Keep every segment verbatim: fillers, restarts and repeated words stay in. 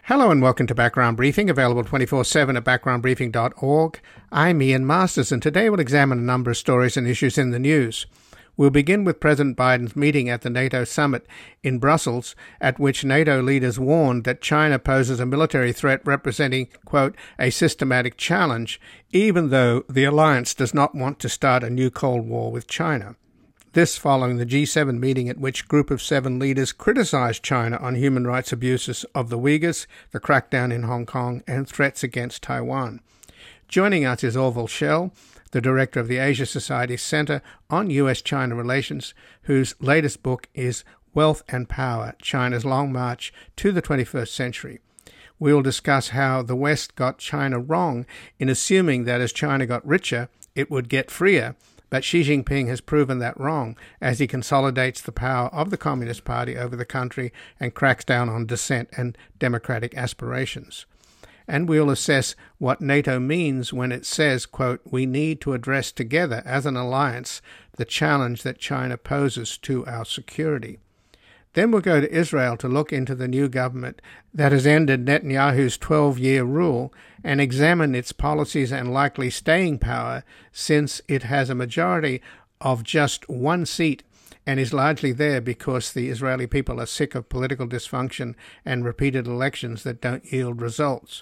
Hello and welcome to Background Briefing, available twenty-four seven at background briefing dot org. I'm Ian Masters, and today we'll examine a number of stories and issues in the news. We'll begin with President Biden's meeting at the NATO summit in Brussels, at which NATO leaders warned that China poses a military threat representing, quote, a systematic challenge, even though the alliance does not want to start a new Cold War with China. This following the G seven meeting at which Group of Seven leaders criticized China on human rights abuses of the Uyghurs, the crackdown in Hong Kong, and threats against Taiwan. Joining us is Orville Schell, the director of the Asia Society Center on U S China Relations, whose latest book is Wealth and Power, China's Long March to the twenty-first Century. We will discuss how the West got China wrong in assuming that as China got richer, it would get freer, but Xi Jinping has proven that wrong as he consolidates the power of the Communist Party over the country and cracks down on dissent and democratic aspirations. And we'll assess what NATO means when it says, quote, we need to address together as an alliance the challenge that China poses to our security. Then we'll go to Israel to look into the new government that has ended Netanyahu's twelve-year rule and examine its policies and likely staying power, since it has a majority of just one seat and is largely there because the Israeli people are sick of political dysfunction and repeated elections that don't yield results.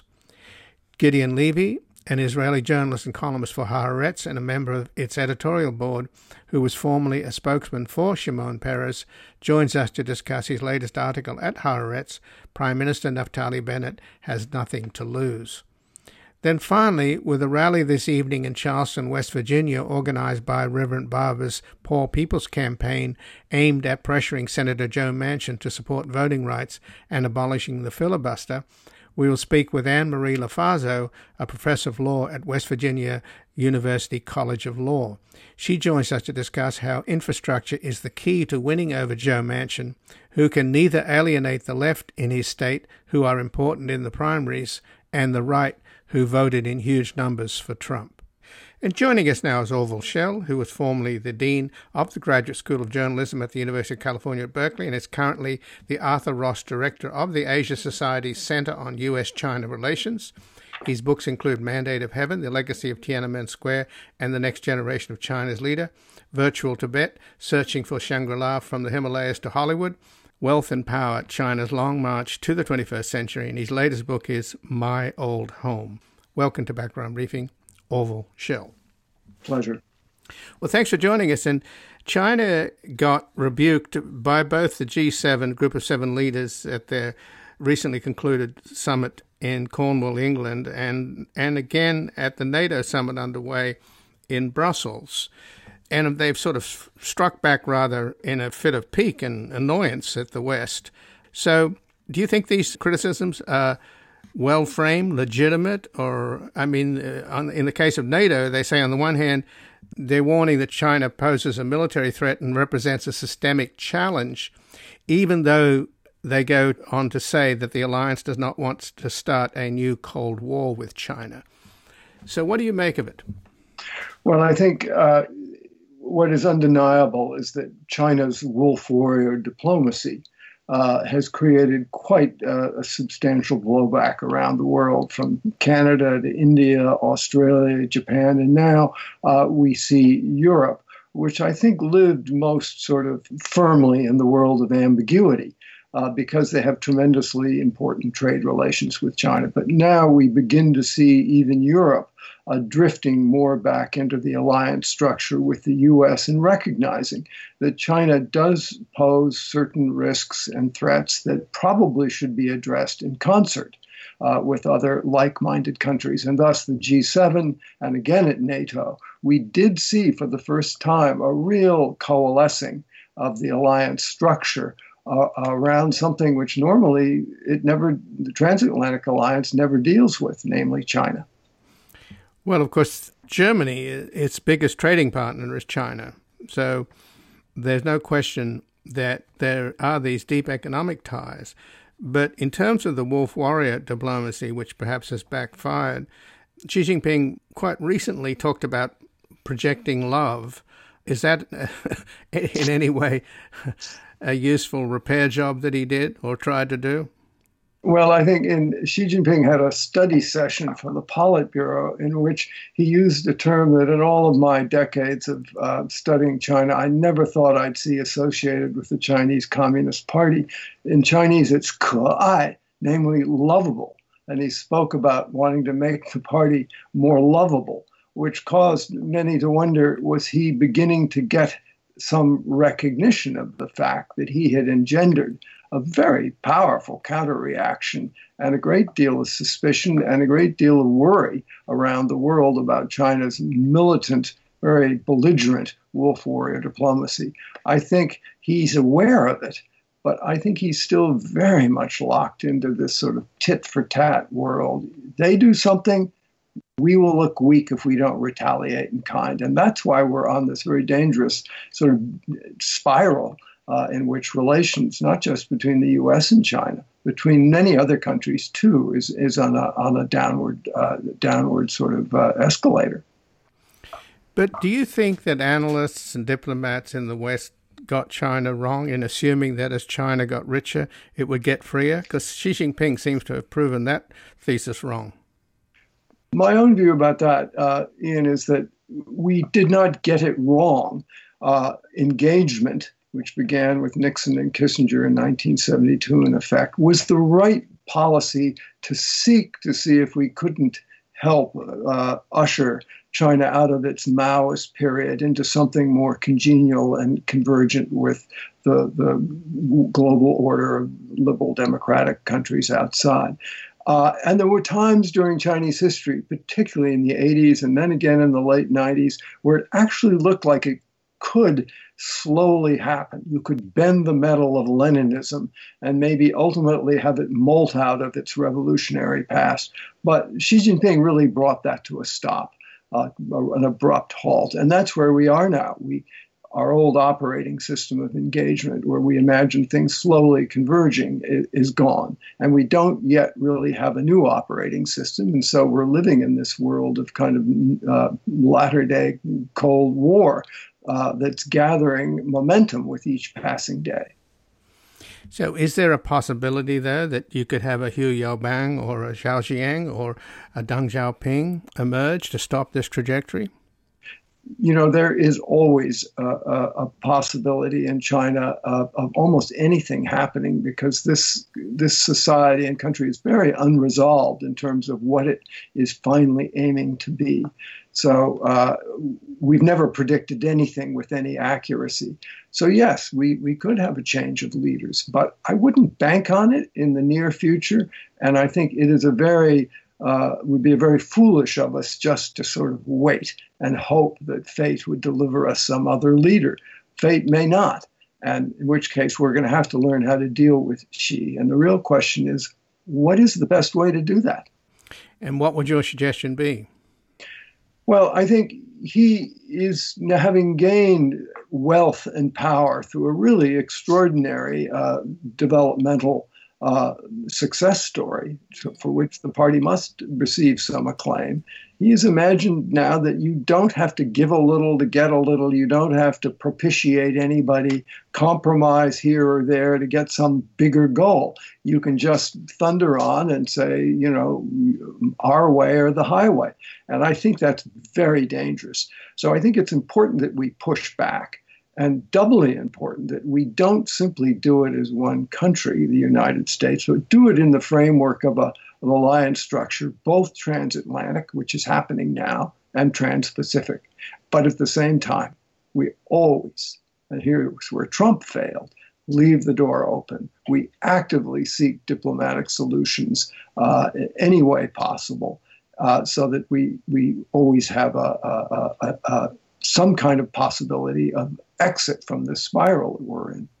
Gideon Levy, an Israeli journalist and columnist for Haaretz and a member of its editorial board, who was formerly a spokesman for Shimon Peres, joins us to discuss his latest article at Haaretz, Prime Minister Naftali Bennett Has Nothing to Lose. Then finally, with a rally this evening in Charleston, West Virginia, organized by Reverend Barber's Poor People's Campaign, aimed at pressuring Senator Joe Manchin to support voting rights and abolishing the filibuster, we will speak with Anne-Marie Lofaso, a professor of law at West Virginia University College of Law. She joins us to discuss how infrastructure is the key to winning over Joe Manchin, who can neither alienate the left in his state, who are important in the primaries, and the right, who voted in huge numbers for Trump. And joining us now is Orville Schell, who was formerly the Dean of the Graduate School of Journalism at the University of California at Berkeley and is currently the Arthur Ross Director of the Asia Society Center on U S China Relations. His books include Mandate of Heaven, The Legacy of Tiananmen Square and the Next Generation of China's Leader, Virtual Tibet, Searching for Shangri-La from the Himalayas to Hollywood, Wealth and Power, China's Long March to the twenty-first Century, and his latest book is My Old Home. Welcome to Background Briefing, Orville Schell. Pleasure. Well, thanks for joining us. And China got rebuked by both the G seven, Group of Seven leaders at their recently concluded summit in Cornwall, England, and, and again at the NATO summit underway in Brussels. And they've sort of struck back rather in a fit of pique and annoyance at the West. So do you think these criticisms are well-framed, legitimate, or, I mean, uh, on, in the case of NATO, they say on the one hand, they're warning that China poses a military threat and represents a systemic challenge, even though they go on to say that the alliance does not want to start a new Cold War with China. So what do you make of it? Well, I think uh, what is undeniable is that China's wolf warrior diplomacy Uh, has created quite uh, a substantial blowback around the world, from Canada to India, Australia, Japan, and now uh, we see Europe, which I think lived most sort of firmly in the world of ambiguity uh, because they have tremendously important trade relations with China. But now we begin to see even Europe Uh, drifting more back into the alliance structure with the U S and recognizing that China does pose certain risks and threats that probably should be addressed in concert uh, with other like-minded countries. And thus the G seven and again at NATO, we did see for the first time a real coalescing of the alliance structure uh, around something which normally it never, the transatlantic alliance never deals with, namely China. Well, of course, Germany, its biggest trading partner is China. So there's no question that there are these deep economic ties. But in terms of the wolf warrior diplomacy, which perhaps has backfired, Xi Jinping quite recently talked about projecting love. Is that in any way a useful repair job that he did or tried to do? Well, I think in Xi Jinping had a study session for the Politburo in which he used a term that in all of my decades of uh, studying China, I never thought I'd see associated with the Chinese Communist Party. In Chinese, it's 可爱, namely lovable. And he spoke about wanting to make the party more lovable, which caused many to wonder, was he beginning to get some recognition of the fact that he had engendered a very powerful counter-reaction and a great deal of suspicion and a great deal of worry around the world about China's militant, very belligerent wolf warrior diplomacy. I think he's aware of it, but I think he's still very much locked into this sort of tit-for-tat world. They do something, we will look weak if we don't retaliate in kind. And that's why we're on this very dangerous sort of spiral Uh, in which relations, not just between the U S and China, between many other countries too, is is on a on a downward uh, downward sort of uh, escalator. But do you think that analysts and diplomats in the West got China wrong in assuming that as China got richer, it would get freer? Because Xi Jinping seems to have proven that thesis wrong. My own view about that, uh, Ian, is that we did not get it wrong. Uh, engagement, which began with Nixon and Kissinger in nineteen seventy-two, in effect, was the right policy to seek to see if we couldn't help uh, usher China out of its Maoist period into something more congenial and convergent with the, the global order of liberal democratic countries outside. Uh, and there were times during Chinese history, particularly in the eighties and then again in the late nineties, where it actually looked like it could slowly happen. You could bend the metal of Leninism and maybe ultimately have it molt out of its revolutionary past. But Xi Jinping really brought that to a stop, uh, an abrupt halt. And that's where we are now. We, our old operating system of engagement, where we imagine things slowly converging, is, is gone. And we don't yet really have a new operating system. And so we're living in this world of kind of uh, latter-day Cold War, Uh, that's gathering momentum with each passing day. So is there a possibility there that you could have a Hu Yaobang or a Zhao Ziyang or a Deng Xiaoping emerge to stop this trajectory? You know, there is always a, a, a possibility in China of, of almost anything happening, because this this society and country is very unresolved in terms of what it is finally aiming to be. So uh, we've never predicted anything with any accuracy. So yes, we, we could have a change of leaders, but I wouldn't bank on it in the near future. And I think it is a very Uh, would be very foolish of us just to sort of wait and hope that fate would deliver us some other leader. Fate may not, and in which case we're going to have to learn how to deal with Xi. And the real question is, what is the best way to do that? And what would your suggestion be? Well, I think he is, having gained wealth and power through a really extraordinary uh, developmental Uh, success story for which the party must receive some acclaim. He has imagined now that you don't have to give a little to get a little. You don't have to propitiate anybody, compromise here or there to get some bigger goal. You can just thunder on and say, you know, our way or the highway. And I think that's very dangerous. So I think it's important that we push back. And doubly important that we don't simply do it as one country, the United States, but do it in the framework of a of alliance structure, both transatlantic, which is happening now, and trans-Pacific. But at the same time, we always, and here's where Trump failed, leave the door open. We actively seek diplomatic solutions uh, in any way possible, uh, so that we we always have a, a, a, a some kind of possibility of exit from this spiral that we're in.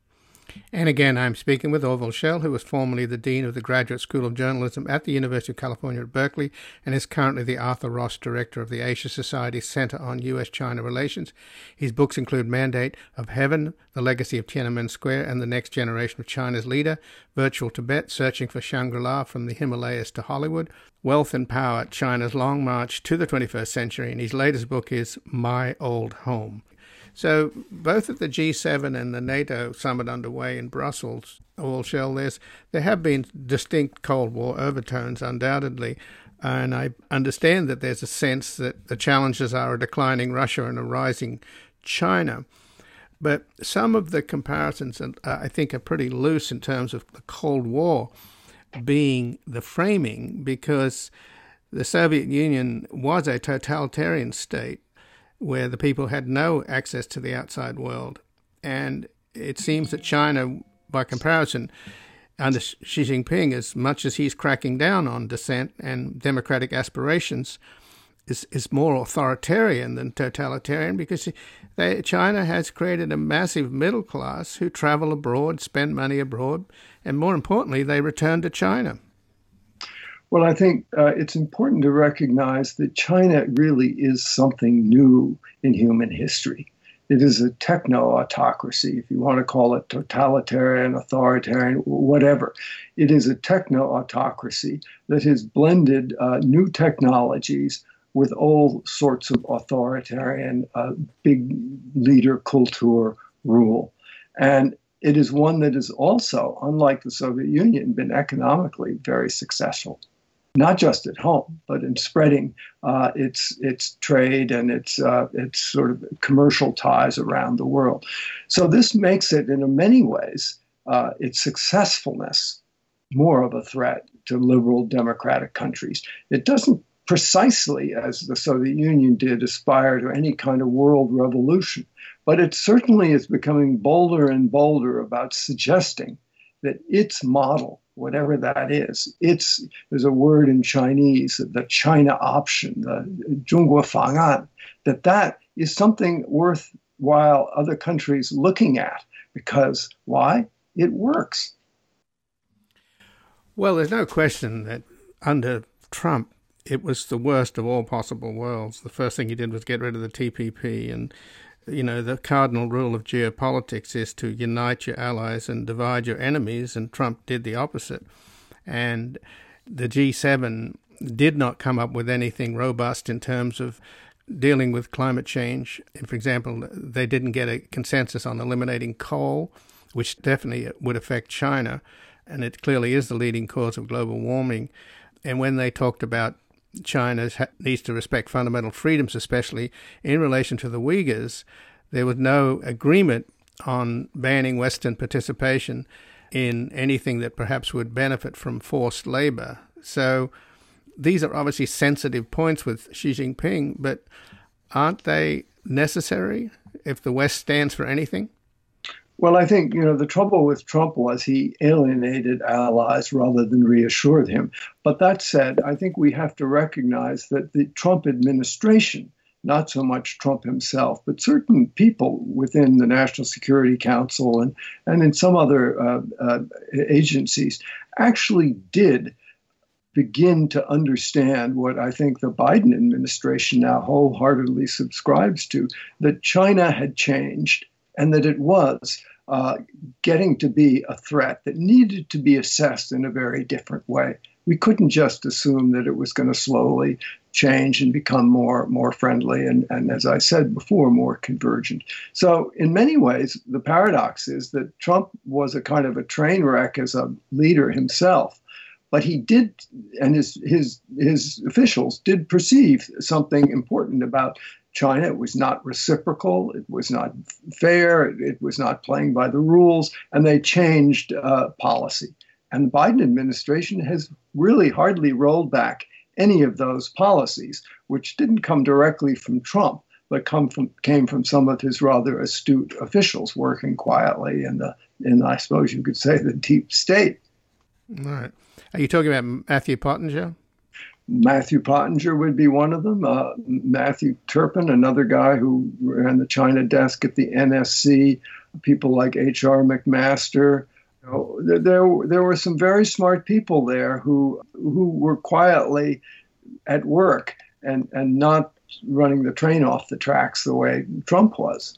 And again, I'm speaking with Orville Schell, who was formerly the Dean of the Graduate School of Journalism at the University of California at Berkeley and is currently the Arthur Ross Director of the Asia Society's Center on U S China Relations. His books include Mandate of Heaven, The Legacy of Tiananmen Square and the Next Generation of China's Leader, Virtual Tibet, Searching for Shangri-La from the Himalayas to Hollywood, Wealth and Power, China's Long March to the twenty-first Century, and his latest book is My Old Home. So both at the G seven and the NATO summit underway in Brussels, all shell, there's, there have been distinct Cold War overtones, undoubtedly. And I understand that there's a sense that the challenges are a declining Russia and a rising China. But some of the comparisons, uh, I think, are pretty loose in terms of the Cold War being the framing, because the Soviet Union was a totalitarian state where the people had no access to the outside world. And it seems that China, by comparison, under Xi Jinping, as much as he's cracking down on dissent and democratic aspirations, is, is more authoritarian than totalitarian, because they, China has created a massive middle class who travel abroad, spend money abroad, and more importantly, they return to China. Well, I think uh, it's important to recognize that China really is something new in human history. It is a techno-autocracy, if you want to call it totalitarian, authoritarian, whatever. It is a techno-autocracy that has blended uh, new technologies with all sorts of authoritarian, uh, big leader culture rule. And it is one that has also, unlike the Soviet Union, been economically very successful. Not just at home, but in spreading uh, its its trade and its uh, its sort of commercial ties around the world. So this makes it, in many ways, uh, its successfulness more of a threat to liberal democratic countries. It doesn't precisely, as the Soviet Union did, aspire to any kind of world revolution, but it certainly is becoming bolder and bolder about suggesting that its model, whatever that is, it's, there's a word in Chinese, the China option, the Zhongguo Fang'an, that that is something worthwhile other countries looking at. Because why? It works. Well, there's no question that under Trump, it was the worst of all possible worlds. The first thing he did was get rid of the T P P, and you know, the cardinal rule of geopolitics is to unite your allies and divide your enemies, and Trump did the opposite. And the G seven did not come up with anything robust in terms of dealing with climate change. For example, they didn't get a consensus on eliminating coal, which definitely would affect China, and it clearly is the leading cause of global warming. And when they talked about China needs to respect fundamental freedoms, especially in relation to the Uyghurs, there was no agreement on banning Western participation in anything that perhaps would benefit from forced labor. So these are obviously sensitive points with Xi Jinping, but aren't they necessary if the West stands for anything? Well, I think, you know, the trouble with Trump was he alienated allies rather than reassured him. But that said, I think we have to recognize that the Trump administration, not so much Trump himself, but certain people within the National Security Council and, and in some other uh, uh, agencies, actually did begin to understand what I think the Biden administration now wholeheartedly subscribes to, that China had changed, and that it was uh, getting to be a threat that needed to be assessed in a very different way. We couldn't just assume that it was going to slowly change and become more, more friendly and, and, as I said before, more convergent. So in many ways, the paradox is that Trump was a kind of a train wreck as a leader himself. But he did, and his, his, his officials did perceive something important about China. It was not reciprocal, it was not fair, it, it was not playing by the rules, and they changed uh, policy. And the Biden administration has really hardly rolled back any of those policies, which didn't come directly from Trump, but come from, came from some of his rather astute officials working quietly in the, in, I suppose you could say, the deep state. All right. Are you talking about Matthew Pottinger? Matthew Pottinger would be one of them. Uh, Matthew Turpin, another guy who ran the China desk at the N S C. People like H R McMaster. You know, there, there, there were some very smart people there who who were quietly at work and, and not running the train off the tracks the way Trump was.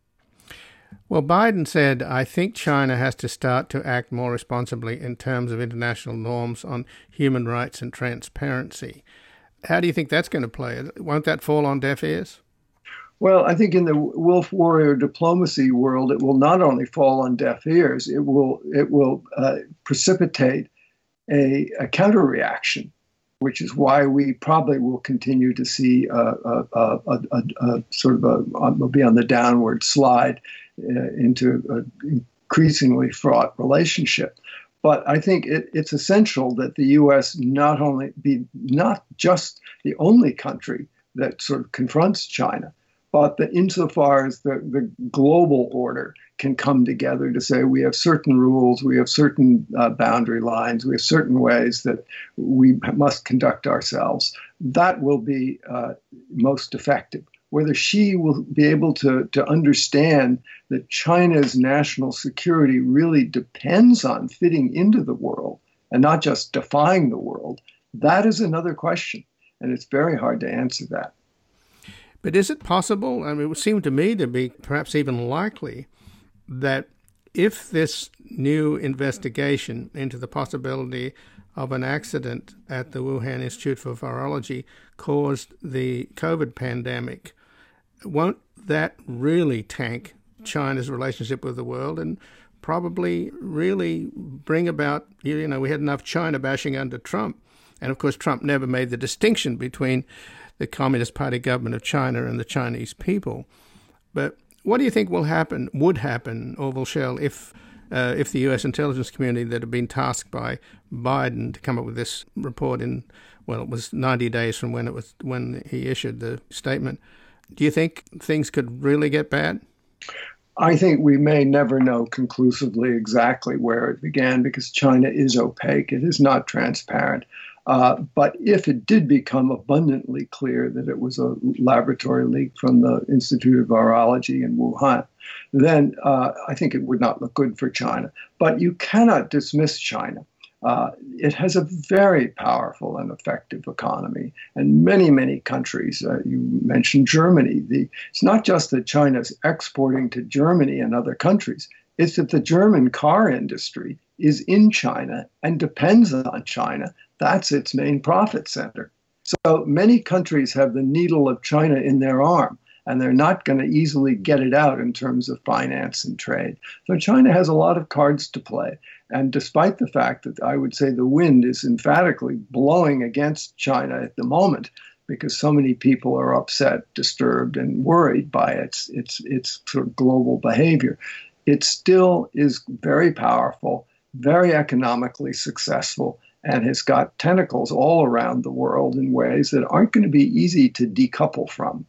Well, Biden said, I think China has to start to act more responsibly in terms of international norms on human rights and transparency. How do you think that's going to play? Won't that fall on deaf ears? Well, I think in the wolf warrior diplomacy world, it will not only fall on deaf ears, it will it will uh, precipitate a, a counter reaction, which is why we probably will continue to see a, a, a, a, a sort of a, will be on the downward slide uh, into an increasingly fraught relationship. But I think it, it's essential that the U S not only be not just the only country that sort of confronts China, but that insofar as the, the global order can come together to say we have certain rules, we have certain uh, boundary lines, we have certain ways that we must conduct ourselves, that will be uh, most effective. Whether Xi will be able to, to understand that China's national security really depends on fitting into the world and not just defying the world, that is another question. And it's very hard to answer that. But is it possible, I mean, it would seem to me to be perhaps even likely, that if this new investigation into the possibility of an accident at the Wuhan Institute for Virology caused the COVID pandemic, won't that really tank China's relationship with the world and probably really bring about, you know, we had enough China bashing under Trump. And of course, Trump never made the distinction between the Communist Party government of China and the Chinese people. But what do you think will happen, would happen, Orville Schell, if uh, if the U S intelligence community that had been tasked by Biden to come up with this report in, well, it was ninety days from when it was when he issued the statement, do you think things could really get bad? I think we may never know conclusively exactly where it began because China is opaque. It is not transparent. Uh, but if it did become abundantly clear that it was a laboratory leak from the Institute of Virology in Wuhan, then uh, I think it would not look good for China. But you cannot dismiss China. Uh, it has a very powerful and effective economy, and many, many countries. Uh, you mentioned Germany. The, it's not just that China's exporting to Germany and other countries. It's that the German car industry is in China and depends on China. That's its main profit center. So many countries have the needle of China in their arm, and they're not going to easily get it out in terms of finance and trade. So China has a lot of cards to play. And despite the fact that I would say the wind is emphatically blowing against China at the moment, because so many people are upset, disturbed, and worried by its its its sort of global behavior, it still is very powerful, very economically successful, and has got tentacles all around the world in ways that aren't going to be easy to decouple from.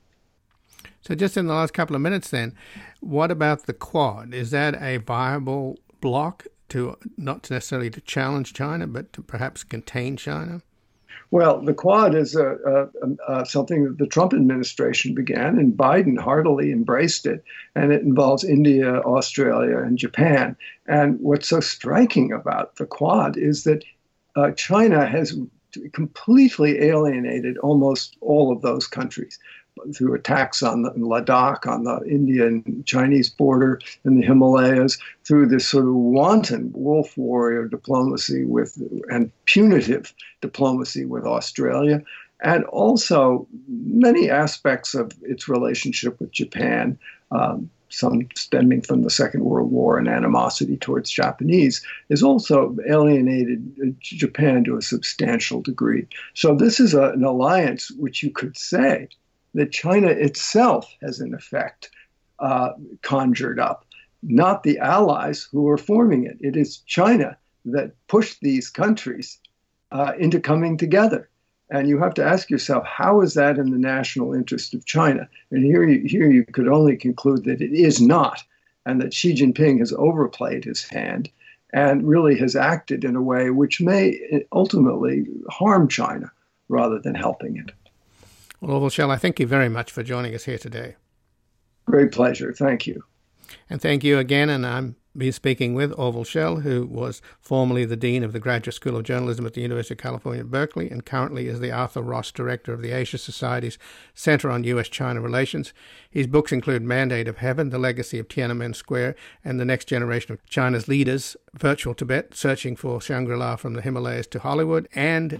So just in the last couple of minutes then, what about the Quad? Is that a viable bloc to not necessarily to challenge China, but to perhaps contain China? Well, the Quad is a, a, a, something that the Trump administration began, and Biden heartily embraced it. And it involves India, Australia, and Japan. And what's so striking about the Quad is that uh, China has completely alienated almost all of those countries through attacks on the Ladakh, on the Indian Chinese border in the Himalayas, through this sort of wanton wolf warrior diplomacy with and punitive diplomacy with Australia, and also many aspects of its relationship with Japan, um, some stemming from the Second World War and animosity towards Japanese, is also alienated Japan to a substantial degree. So this is a, an alliance which you could say that China itself has, in effect, uh, conjured up, not the allies who are forming it. It is China that pushed these countries uh, into coming together. And you have to ask yourself, how is that in the national interest of China? And here you, here you could only conclude that it is not, and that Xi Jinping has overplayed his hand and really has acted in a way which may ultimately harm China rather than helping it. Well, Orville Schell, I thank you very much for joining us here today. Great pleasure. Thank you. And thank you again. And I'm been speaking with Orville Schell, who was formerly the Dean of the Graduate School of Journalism at the University of California, Berkeley, and currently is the Arthur Ross Director of the Asia Society's Center on U S China Relations. His books include Mandate of Heaven, The Legacy of Tiananmen Square, and The Next Generation of China's Leaders, Virtual Tibet, Searching for Shangri-La from the Himalayas to Hollywood, and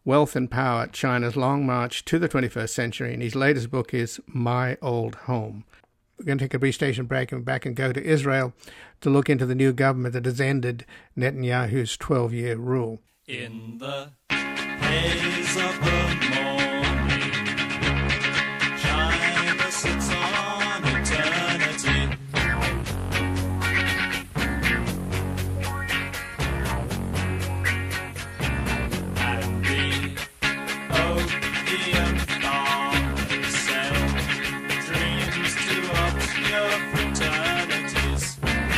Wealth and Power, China's Long March to the twenty-first Century, and his latest book is My Old Home. We're going to take a brief station break and back and go to Israel to look into the new government that has ended Netanyahu's twelve-year rule. In the haze of the morning, China sits on eternity. And the opium farmers sell dreams to obscure fraternities.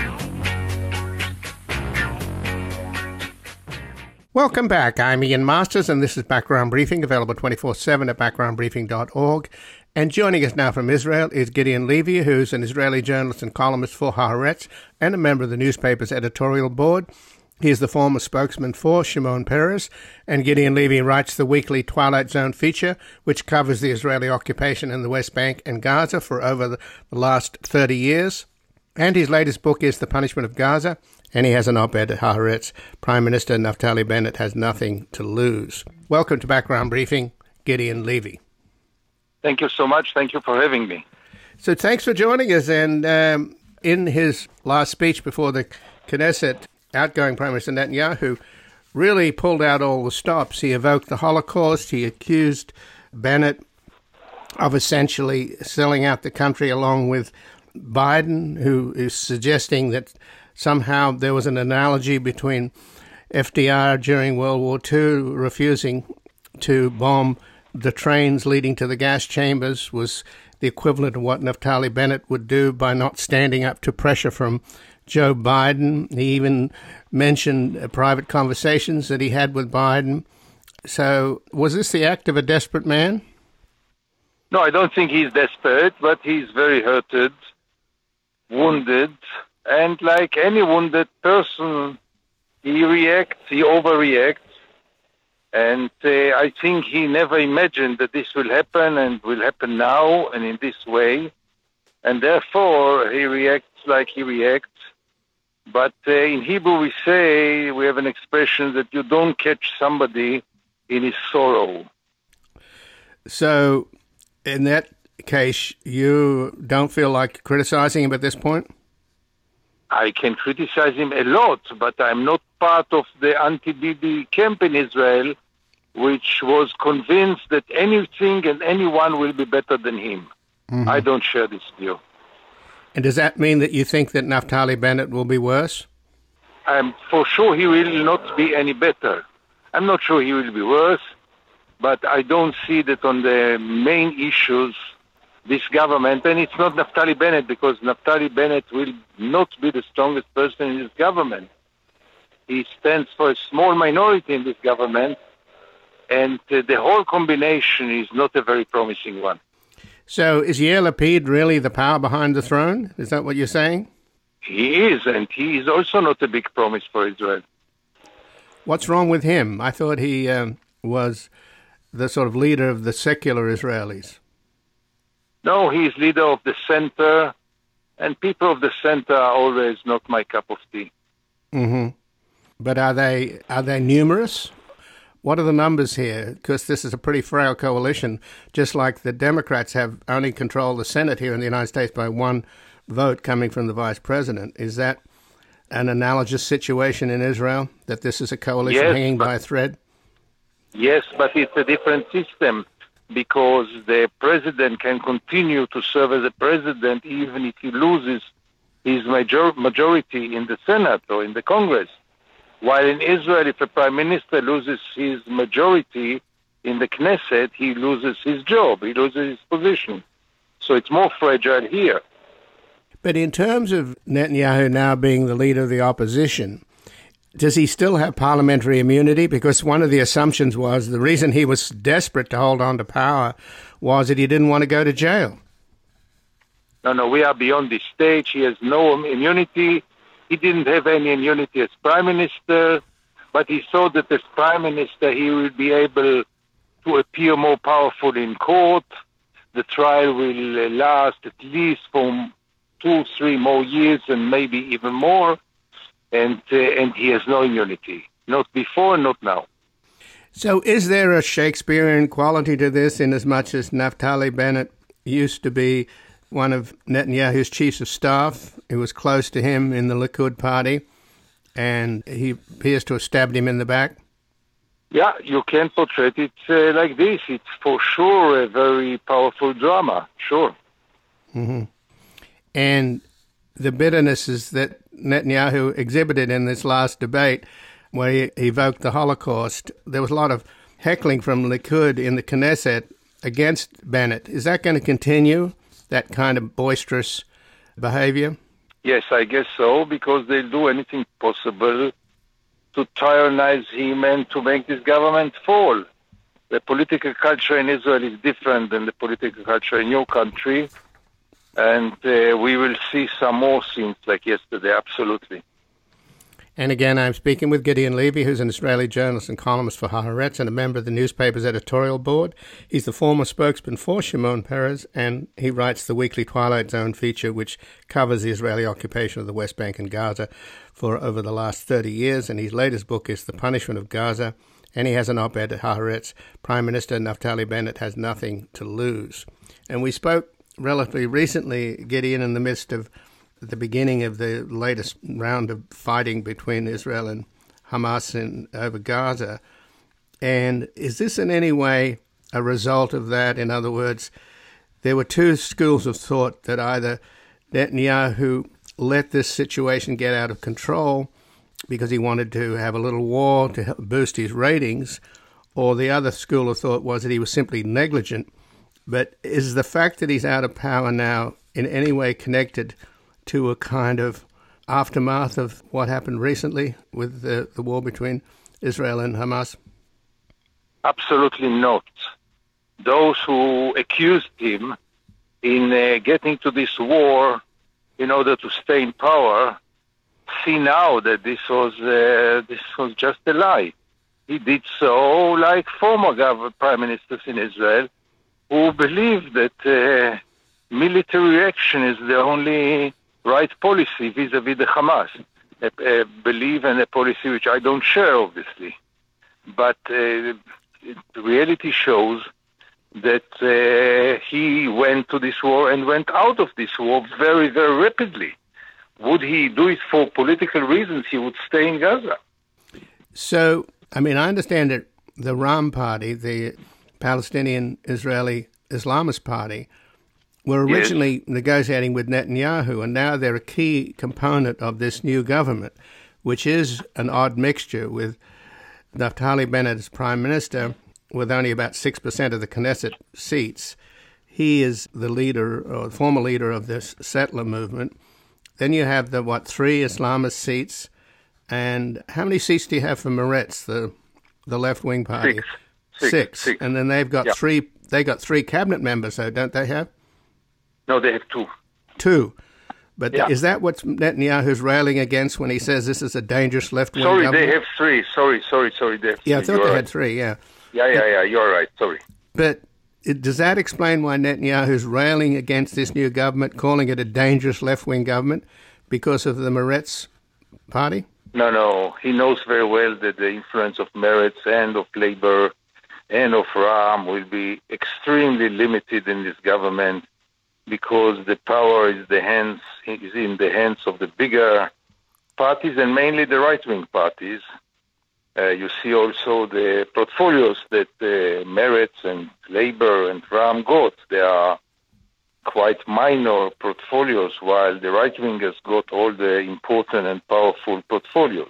Welcome back. I'm Ian Masters, and this is Background Briefing, available twenty-four seven at background briefing dot org. And joining us now from Israel is Gideon Levy, who's an Israeli journalist and columnist for Haaretz and a member of the newspaper's editorial board. He is the former spokesman for Shimon Peres, and Gideon Levy writes the weekly Twilight Zone feature, which covers the Israeli occupation in the West Bank and Gaza for over the last thirty years. And his latest book is The Punishment of Gaza, and he has an op-ed at Haaretz. Prime Minister Naftali Bennett has nothing to lose. Welcome to Background Briefing, Gideon Levy. Thank you so much. Thank you for having me. So thanks for joining us. And um, in his last speech before the Knesset, outgoing Prime Minister Netanyahu really pulled out all the stops. He evoked the Holocaust. He accused Bennett of essentially selling out the country along with Biden, who is suggesting that somehow there was an analogy between F D R during World War Two refusing to bomb the trains leading to the gas chambers was the equivalent of what Naftali Bennett would do by not standing up to pressure from Joe Biden. He even mentioned private conversations that he had with Biden. So was this the act of a desperate man? No, I don't think he's desperate, but he's very hurted, wounded, and like any wounded person, he reacts, he overreacts, and uh, I think he never imagined that this will happen and will happen now and in this way, and therefore he reacts like he reacts. But uh, in Hebrew we say, we have an expression that you don't catch somebody in his sorrow. So in that case, you don't feel like criticizing him at this point? I can criticize him a lot, but I'm not part of the anti-Bibi camp in Israel, which was convinced that anything and anyone will be better than him. Mm-hmm. I don't share this view. And does that mean that you think that Naftali Bennett will be worse? I'm for sure he will not be any better. I'm not sure he will be worse, but I don't see that on the main issues this government, and it's not Naftali Bennett, because Naftali Bennett will not be the strongest person in this government. He stands for a small minority in this government, and uh, the whole combination is not a very promising one. So is Yair Lapid really the power behind the throne? Is that what you're saying? He is, and he is also not a big promise for Israel. What's wrong with him? I thought he um, was the sort of leader of the secular Israelis. No, he is leader of the center, and people of the center are always not my cup of tea. Mm-hmm. But are they are they numerous? What are the numbers here? Because this is a pretty frail coalition, just like the Democrats have only controlled the Senate here in the United States by one vote coming from the vice president. Is that an analogous situation in Israel, that this is a coalition yes, hanging but, by a thread? Yes, but it's a different system, because the president can continue to serve as a president even if he loses his major- majority in the Senate or in the Congress. While in Israel, if a prime minister loses his majority in the Knesset, he loses his job, he loses his position. So it's more fragile here. But in terms of Netanyahu now being the leader of the opposition, does he still have parliamentary immunity? Because one of the assumptions was the reason he was desperate to hold on to power was that he didn't want to go to jail. No, no, we are beyond this stage. He has no immunity. He didn't have any immunity as prime minister, but he thought that as prime minister he would be able to appear more powerful in court. The trial will last at least for two, three more years and maybe even more. And uh, and he has no immunity, not before, not now. So is there a Shakespearean quality to this, in as much as Naftali Bennett used to be one of Netanyahu's chiefs of staff, who was close to him in the Likud party, and he appears to have stabbed him in the back? Yeah, you can portray it uh, like this. It's for sure a very powerful drama, sure. Mm-hmm. And the bitternesses that Netanyahu exhibited in this last debate, where he evoked the Holocaust, there was a lot of heckling from Likud in the Knesset against Bennett. Is that going to continue, that kind of boisterous behavior? Yes, I guess so, because they'll do anything possible to tyrannize him and to make this government fall. The political culture in Israel is different than the political culture in your country, and uh, we will see some more scenes like yesterday, absolutely. And again, I'm speaking with Gideon Levy, who's an Israeli journalist and columnist for Haaretz and a member of the newspaper's editorial board. He's the former spokesman for Shimon Peres, and he writes the weekly Twilight Zone feature, which covers the Israeli occupation of the West Bank and Gaza for over the last thirty years. And his latest book is The Punishment of Gaza, and he has an op-ed at Haaretz. Prime Minister Naftali Bennett has nothing to lose. And we spoke relatively recently, Gideon, in the midst of the beginning of the latest round of fighting between Israel and Hamas in, over Gaza. And is this in any way a result of that? In other words, there were two schools of thought, that either Netanyahu let this situation get out of control because he wanted to have a little war to help boost his ratings, or the other school of thought was that he was simply negligent. But is the fact that he's out of power now in any way connected to a kind of aftermath of what happened recently with the, the war between Israel and Hamas? Absolutely not. Those who accused him in uh, getting to this war in order to stay in power see now that this was uh, this was just a lie. He did so like former government prime ministers in Israel, who believe that uh, military action is the only right policy vis-a-vis the Hamas. A, a belief and a policy which I don't share, obviously. But uh, the reality shows that uh, he went to this war and went out of this war very, very rapidly. Would he do it for political reasons? He would stay in Gaza. So, I mean, I understand that the Ram Party, the Palestinian Israeli Islamist Party, were originally yes. negotiating with Netanyahu, and now they're a key component of this new government, which is an odd mixture with Naftali Bennett as prime minister, with only about six percent of the Knesset seats. He is the leader, or the former leader of this settler movement. Then you have the, what, three Islamist seats, and how many seats do you have for Meretz, the the left-wing party? Six. Six. Six. Six. And then they've got yep. three. They got three cabinet members, though, don't they have? No, they have two. Two. But yeah. is that what Netanyahu's railing against when he says this is a dangerous left-wing Sorry, government? they have three. Sorry, sorry, sorry. They have yeah, three. I thought You're they right. had three, yeah. Yeah, yeah, yeah, you're right. Sorry. But it, does that explain why Netanyahu's railing against this new government, calling it a dangerous left-wing government, because of the Meretz party? No, no. He knows very well that the influence of Meretz and of Labour and of Ram will be extremely limited in this government, because the power is the hands is in the hands of the bigger parties, and mainly the right-wing parties. Uh, you see also the portfolios that uh, Meretz and Labour and Ram got. They are quite minor portfolios, while the right-wingers got all the important and powerful portfolios.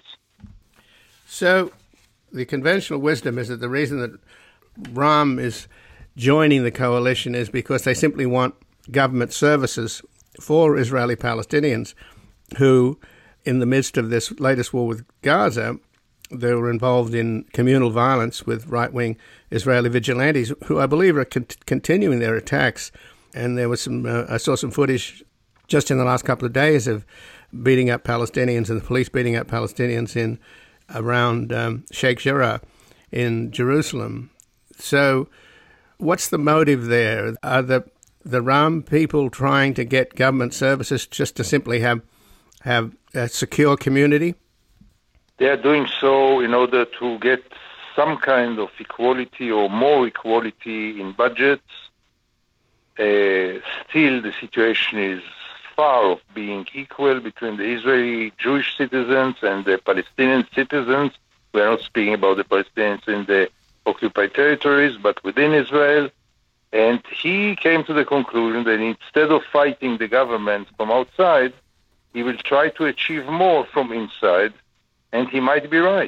So the conventional wisdom is that the reason that Ram is joining the coalition is because they simply want government services for Israeli Palestinians who, in the midst of this latest war with Gaza, they were involved in communal violence with right-wing Israeli vigilantes who I believe are con- continuing their attacks. And there was some, uh, I saw some footage just in the last couple of days of beating up Palestinians and the police beating up Palestinians in around um, Sheikh Jarrah in Jerusalem. So what's the motive there? Are the the Ram people trying to get government services just to simply have have a secure community? They are doing so in order to get some kind of equality or more equality in budgets. Uh, still, the situation is far of being equal between the Israeli Jewish citizens and the Palestinian citizens. We are not speaking about the Palestinians in the occupied territories, but within Israel. And he came to the conclusion that instead of fighting the government from outside, he will try to achieve more from inside, and he might be right.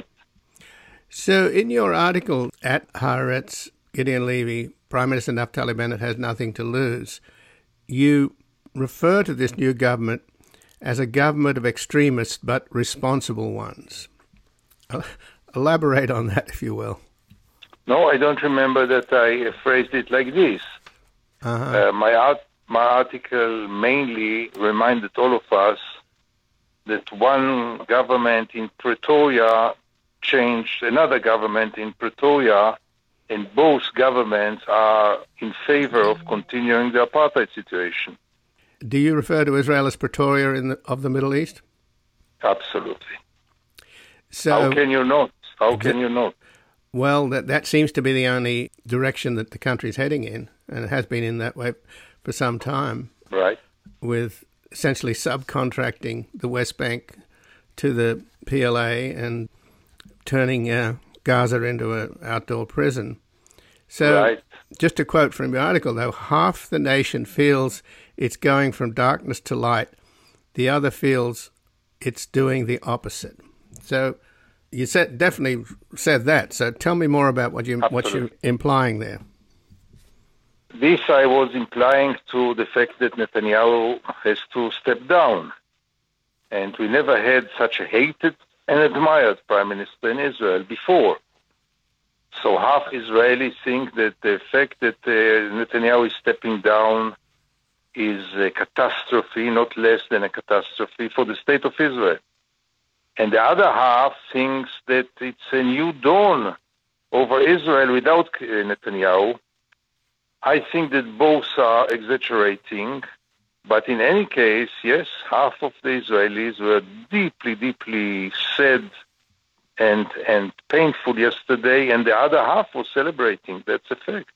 So in your article at Haaretz, Gideon Levy, Prime Minister Naftali Bennett has nothing to lose, you refer to this new government as a government of extremists but responsible ones. Elaborate on that, if you will. No, I don't remember that I phrased it like this. Uh-huh. Uh, my, art, my article mainly reminded all of us that one government in Pretoria changed another government in Pretoria, and both governments are in favor of continuing the apartheid situation. Do you refer to Israel as Pretoria in the, of the Middle East? Absolutely. So, How can you not? How can you not? Well, that that seems to be the only direction that the country is heading in, and it has been in that way for some time. Right. With essentially subcontracting the West Bank to the P L A and turning uh, Gaza into an outdoor prison. So, right. Just a quote from your article, though, half the nation feels it's going from darkness to light. The other feels it's doing the opposite. So you said definitely said that. So tell me more about what you what you're implying there. This I was implying to the fact that Netanyahu has to step down. And we never had such a hated and admired prime minister in Israel before. So half Israelis think that the fact that uh, Netanyahu is stepping down is a catastrophe, not less than a catastrophe for the state of Israel. And the other half thinks that it's a new dawn over Israel without uh, Netanyahu. I think that both are exaggerating, but in any case, yes, half of the Israelis were deeply, deeply sad and and painful yesterday, and the other half was celebrating. That's a fact.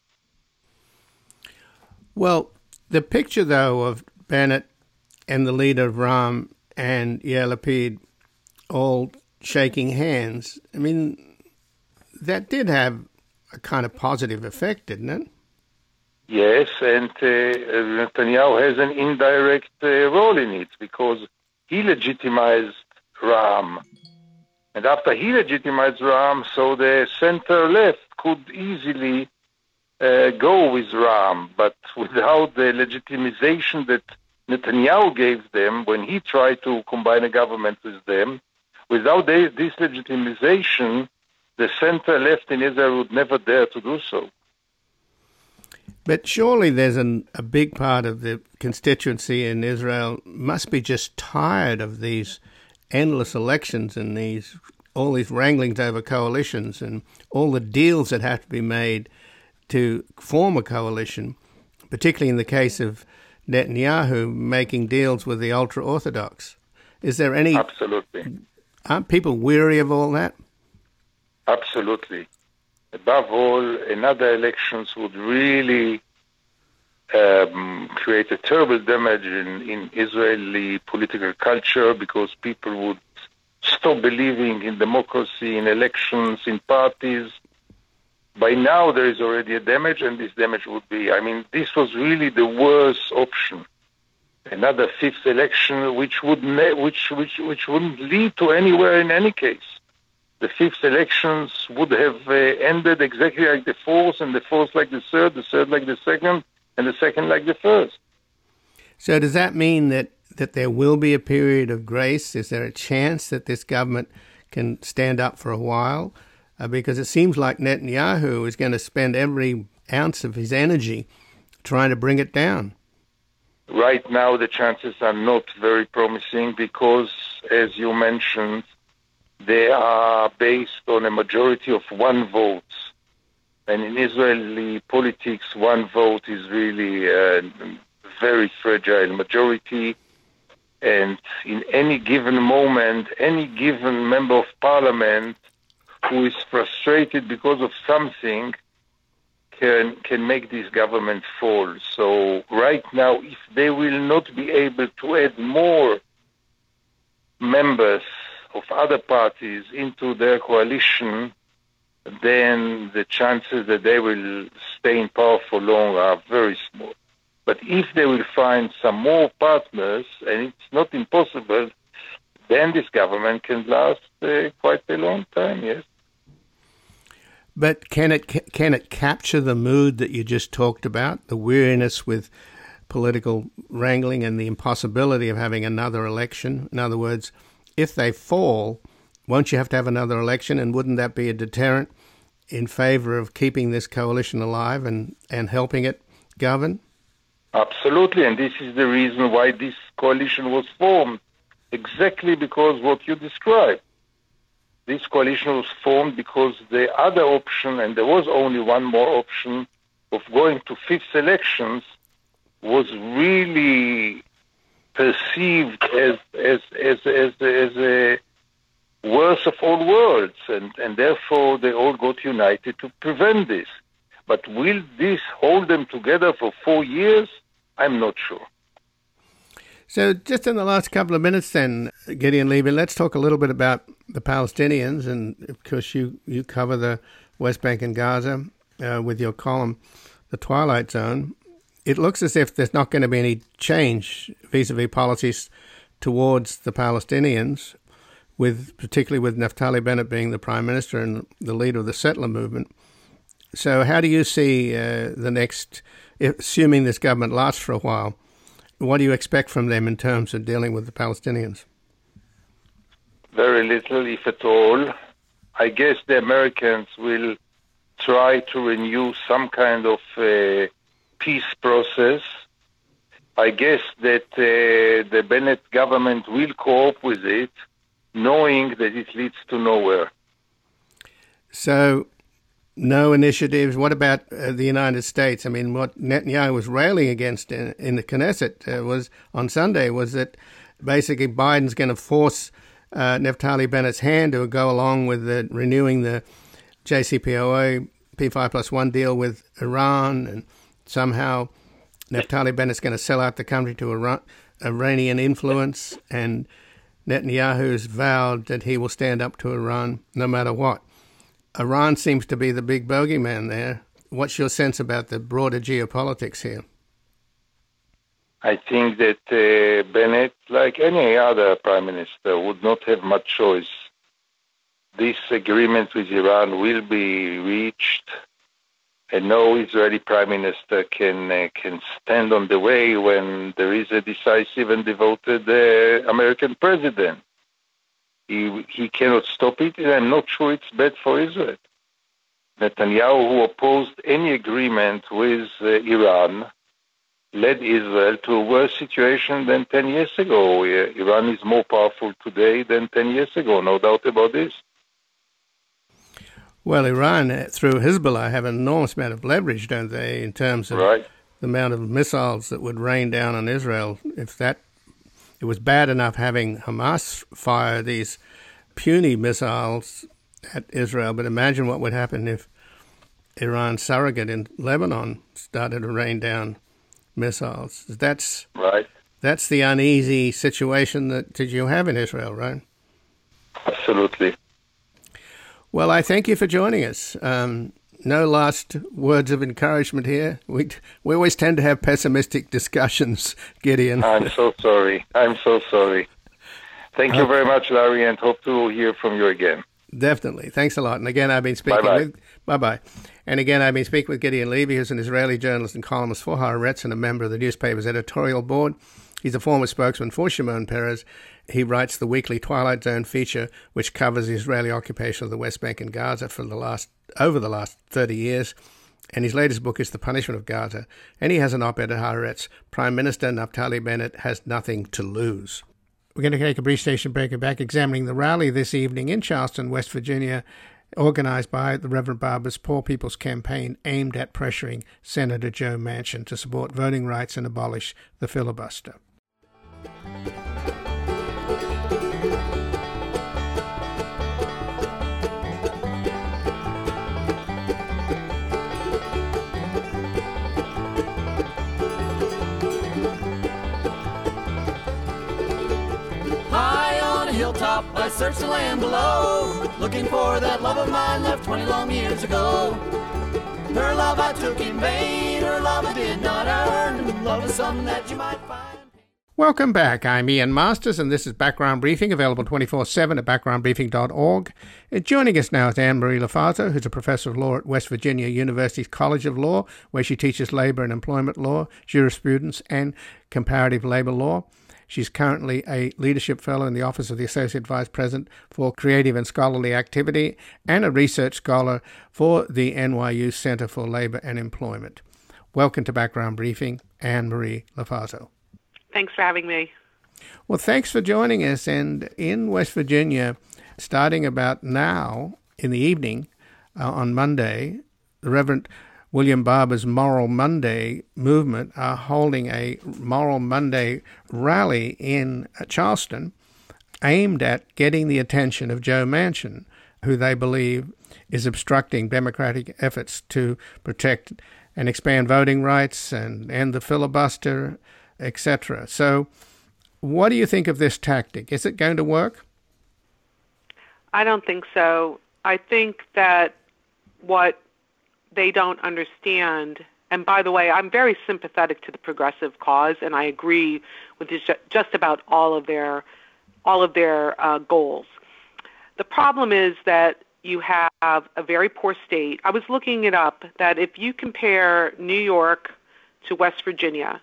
Well, the picture, though, of Bennett and the leader of Ram and Yair Lapid all shaking hands, I mean, that did have a kind of positive effect, didn't it? Yes, and uh, Netanyahu has an indirect uh, role in it because he legitimized Ram. And after he legitimized Ram, so the center-left could easily uh, go with Ram, but without the legitimization that Netanyahu gave them when he tried to combine a government with them, without they, this legitimization, the center-left in Israel would never dare to do so. But surely there's an, a big part of the constituency in Israel must be just tired of these endless elections and these all these wranglings over coalitions and all the deals that have to be made to form a coalition, particularly in the case of Netanyahu making deals with the ultra-Orthodox. Is there any... Absolutely. Aren't people weary of all that? Absolutely. Above all, another elections would really um, create a terrible damage in, in Israeli political culture because people would stop believing in democracy, in elections, in parties. By now, there is already a damage, and this damage would be, I mean, this was really the worst option. Another fifth election, which would ne- which which which wouldn't lead to anywhere in any case. The fifth elections would have uh, ended exactly like the fourth, and the fourth like the third, the third like the second, and the second like the first. So does that mean that, that there will be a period of grace? Is there a chance that this government can stand up for a while? Uh, because it seems like Netanyahu is going to spend every ounce of his energy trying to bring it down. Right now, the chances are not very promising because, as you mentioned, they are based on a majority of one vote. And in Israeli politics, one vote is really a very fragile majority. And in any given moment, any given member of parliament who is frustrated because of something can can make this government fall. So right now, if they will not be able to add more members of other parties into their coalition, then the chances that they will stay in power for long are very small. But if they will find some more partners, and it's not impossible, then this government can last uh, quite a long time, yes. But can it can it capture the mood that you just talked about, the weariness with political wrangling and the impossibility of having another election? In other words, if they fall, won't you have to have another election, and wouldn't that be a deterrent in favor of keeping this coalition alive and, and helping it govern? Absolutely, and this is the reason why this coalition was formed, exactly because what you described. This coalition was formed because the other option, and there was only one more option, of going to fifth elections, was really perceived as as as as, as a worst of all worlds, and, and therefore they all got united to prevent this. But will this hold them together for four years? I'm not sure. So just in the last couple of minutes then, Gideon Levy, let's talk a little bit about the Palestinians. And of course you, you cover the West Bank and Gaza uh, with your column, The Twilight Zone. It looks as if there's not going to be any change vis-a-vis policies towards the Palestinians, with particularly with Naftali Bennett being the Prime Minister and the leader of the settler movement. So how do you see uh, the next, assuming this government lasts for a while, what do you expect from them in terms of dealing with the Palestinians? Very little, if at all. I guess the Americans will try to renew some kind of uh, peace process. I guess that uh, the Bennett government will cope with it, knowing that it leads to nowhere. So, no initiatives. What about uh, the United States? I mean, what Netanyahu was railing against in, in the Knesset uh, was on Sunday was that basically Biden's going to force uh, Naftali Bennett's hand to go along with the, renewing the J C P O A P five plus one deal with Iran, and somehow Naftali Bennett's going to sell out the country to Iran, Iranian influence, and Netanyahu's vowed that he will stand up to Iran no matter what. Iran seems to be the big bogeyman there. What's your sense about the broader geopolitics here? I think that uh, Bennett, like any other prime minister, would not have much choice. This agreement with Iran will be reached, and no Israeli prime minister can uh, can stand on the way when there is a decisive and devoted uh, American president. He, he cannot stop it, and I'm not sure it's bad for Israel. Netanyahu, who opposed any agreement with uh, Iran, led Israel to a worse situation than ten years ago. Uh, Iran is more powerful today than ten years ago, no doubt about this. Well, Iran, through Hezbollah, have an enormous amount of leverage, don't they, in terms of right. the amount of missiles that would rain down on Israel. If that it was bad enough having Hamas fire these puny missiles at Israel, but imagine what would happen if Iran's surrogate in Lebanon started to rain down missiles. That's right. That's the uneasy situation that, that you have in Israel, right? Absolutely. Well, I thank you for joining us. Um, no last words of encouragement here. We we always tend to have pessimistic discussions, Gideon. I'm so sorry. I'm so sorry. Thank you very much, Larry, and hope to hear from you again. Definitely. Thanks a lot. And again, I've been speaking Bye-bye. with... Bye-bye. And again, I've been speaking with Gideon Levy, who's an Israeli journalist and columnist for Haaretz and a member of the newspaper's editorial board. He's a former spokesman for Shimon Peres. He writes the weekly Twilight Zone feature, which covers the Israeli occupation of the West Bank and Gaza for the last over the last thirty years. And his latest book is The Punishment of Gaza. And he has an op-ed at Haaretz. Prime Minister Naftali Bennett has nothing to lose. We're going to take a brief station break and back, examining the rally this evening in Charleston, West Virginia, organized by the Reverend Barber's Poor People's Campaign, aimed at pressuring Senator Joe Manchin to support voting rights and abolish the filibuster. top, I searched the land below, looking for that love of mine left twenty long years ago. Her love I took in vain, her love I did not earn. Love is something that you might find. Welcome back. I'm Ian Masters, and this is Background Briefing, available twenty-four seven at background briefing dot org. Uh, joining us now is Anne-Marie Lofaso, who's a professor of law at West Virginia University's College of Law, where she teaches labor and employment law, jurisprudence, and comparative labor law. She's currently a leadership fellow in the Office of the Associate Vice President for Creative and Scholarly Activity and a research scholar for the N Y U Center for Labor and Employment. Welcome to Background Briefing, Anne-Marie Lofaso. Thanks for having me. Well, thanks for joining us. And in West Virginia, starting about now in the evening uh, on Monday, the Reverend William Barber's Moral Monday movement are holding a Moral Monday rally in Charleston aimed at getting the attention of Joe Manchin, who they believe is obstructing democratic efforts to protect and expand voting rights and end the filibuster, et cetera. So what do you think of this tactic? Is it going to work? I don't think so. I think that what they don't understand, and by the way, I'm very sympathetic to the progressive cause, and I agree with just about all of their all of their uh, goals. The problem is that you have a very poor state. I was looking it up, that if you compare New York to West Virginia,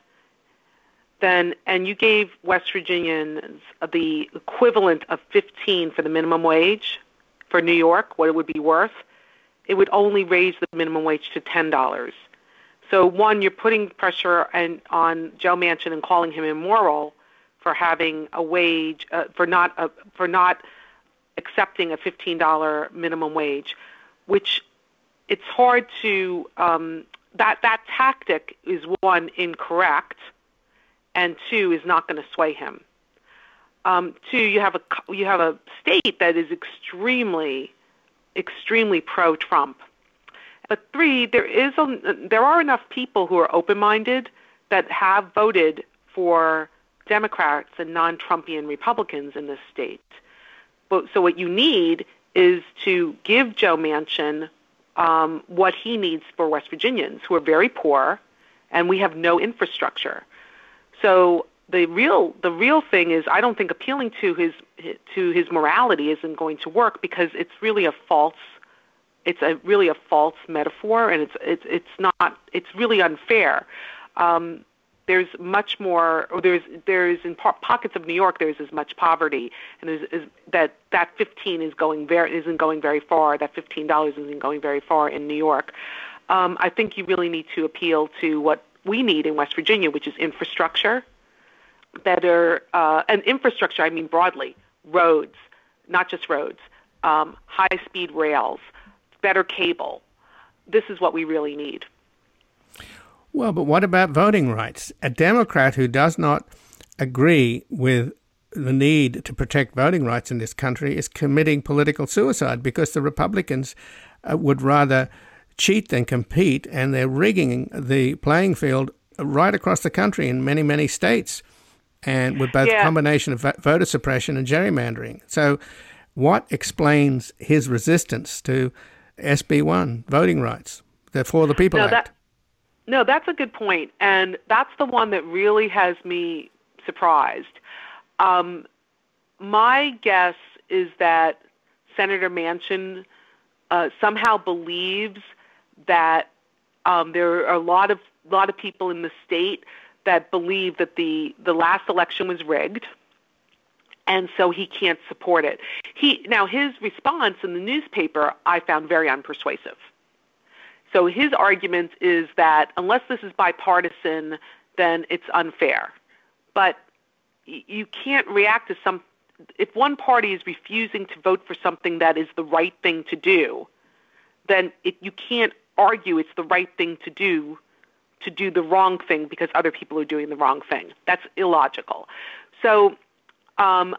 then and you gave West Virginians the equivalent of fifteen for the minimum wage for New York, what it would be worth, it would only raise the minimum wage to ten dollars. So one, you're putting pressure and, on Joe Manchin and calling him immoral for having a wage, uh, for not uh, for not accepting a fifteen dollars minimum wage, which it's hard to, um, that, that tactic is one, incorrect, and two, is not going to sway him. Um, two, you have a you have a state that is extremely, extremely pro-Trump. But three, there is a, there are enough people who are open-minded that have voted for Democrats and non-Trumpian Republicans in this state. But, so what you need is to give Joe Manchin um, what he needs for West Virginians, who are very poor, and we have no infrastructure. So the real the real thing is, I don't think appealing to his to his morality isn't going to work, because it's really a false it's a really a false metaphor, and it's it's it's not it's really unfair. Um, there's much more, or there's there's in po- pockets of New York there's as much poverty, and there's is, that that fifteen is going very isn't going very far. That fifteen dollars isn't going very far in New York. Um, I think you really need to appeal to what we need in West Virginia, which is infrastructure, better, uh, and infrastructure, I mean broadly, roads, not just roads, um, high-speed rails, better cable. This is what we really need. Well, but what about voting rights? A Democrat who does not agree with the need to protect voting rights in this country is committing political suicide, because the Republicans uh, would rather cheat than compete, and they're rigging the playing field right across the country in many, many states, and with both a yeah. combination of voter suppression and gerrymandering. So what explains his resistance to S B one, voting rights, the For the People no, Act? That, no, that's a good point, and that's the one that really has me surprised. Um, my guess is that Senator Manchin uh, somehow believes that um, there are a lot of lot of people in the state that believe that the, the last election was rigged, and so he can't support it. He now his response in the newspaper I found very unpersuasive. So his argument is that unless this is bipartisan, then it's unfair. But y- you can't react to some. If one party is refusing to vote for something that is the right thing to do, then it, you can't argue it's the right thing to do to do the wrong thing because other people are doing the wrong thing. That's illogical. So um,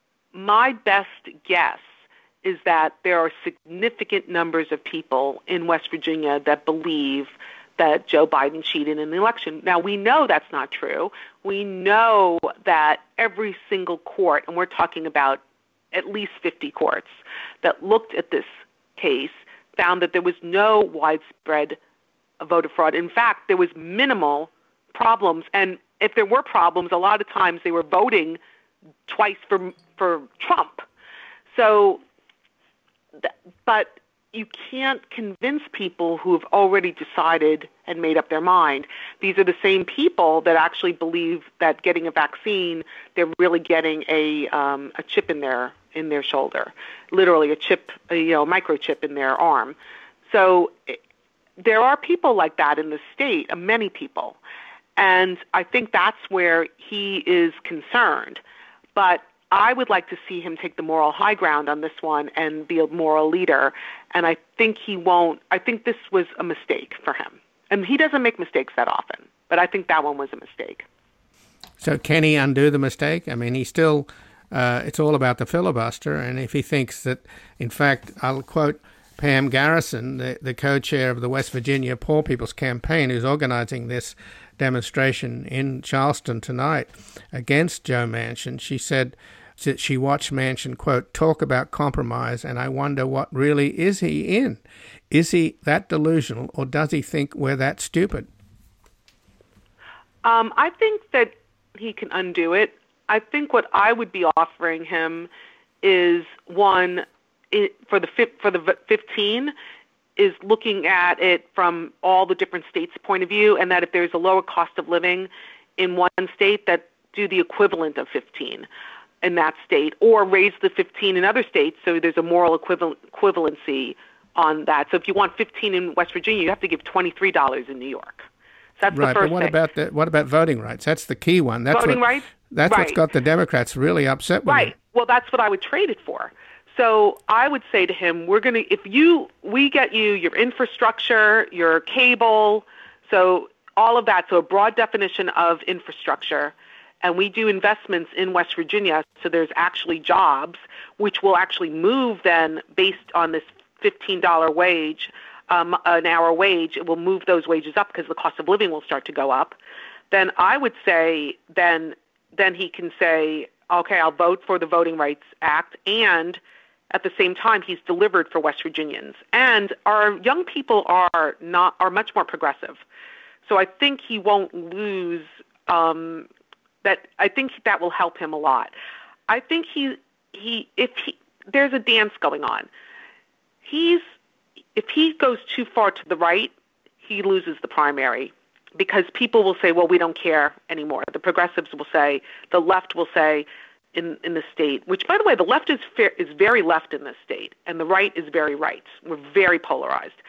my best guess is that there are significant numbers of people in West Virginia that believe that Joe Biden cheated in the election. Now, we know that's not true. We know that every single court, and we're talking about at least fifty courts that looked at this case, found that there was no widespread voter fraud. In fact, there was minimal problems. And if there were problems, a lot of times they were voting twice for for Trump. So, but you can't convince people who have already decided and made up their mind. These are the same people that actually believe that getting a vaccine, they're really getting a um, a chip in their in their shoulder, literally a chip, a, you know, microchip in their arm. So it, there are people like that in the state, uh, many people, and I think that's where he is concerned. But I would like to see him take the moral high ground on this one and be a moral leader. And I think he won't. I think this was a mistake for him. And he doesn't make mistakes that often, but I think that one was a mistake. So can he undo the mistake? I mean, he still, uh, it's all about the filibuster. And if he thinks that, in fact, I'll quote Pam Garrison, the, the co-chair of the West Virginia Poor People's Campaign, who's organizing this demonstration in Charleston tonight against Joe Manchin. She said that she watched Manchin, quote, talk about compromise, and I wonder what really is he in? Is he that delusional, or does he think we're that stupid? Um, I think that he can undo it. I think what I would be offering him is one, it, for the for the fifteen, is looking at it from all the different states' point of view, and that if there's a lower cost of living in one state, that do the equivalent of fifteen in that state, or raise the fifteen in other states so there's a moral equivalent, equivalency on that. So if you want fifteen in West Virginia, you have to give twenty-three dollars in New York. So that's right, the first but what thing. about the, what about voting rights? That's the key one. That's voting what, rights? That's right. what's got the Democrats really upset with Right. him. Well, that's what I would trade it for. So I would say to him, we're going to, if you, we get you your infrastructure, your cable, so all of that, so a broad definition of infrastructure, and we do investments in West Virginia, so there's actually jobs, which will actually move then based on this fifteen dollars wage, um, an hour wage, it will move those wages up because the cost of living will start to go up. Then I would say, then, then he can say, okay, I'll vote for the Voting Rights Act, and at the same time, he's delivered for West Virginians. And our young people are not are much more progressive. So I think he won't lose um, that. I think that will help him a lot. I think he he if he there's a dance going on. He's if he goes too far to the right, he loses the primary because people will say, well, we don't care anymore. The progressives will say, the left will say, in, in the state, which, by the way, the left is fair, is very left in this state, and the right is very right. We're very polarized.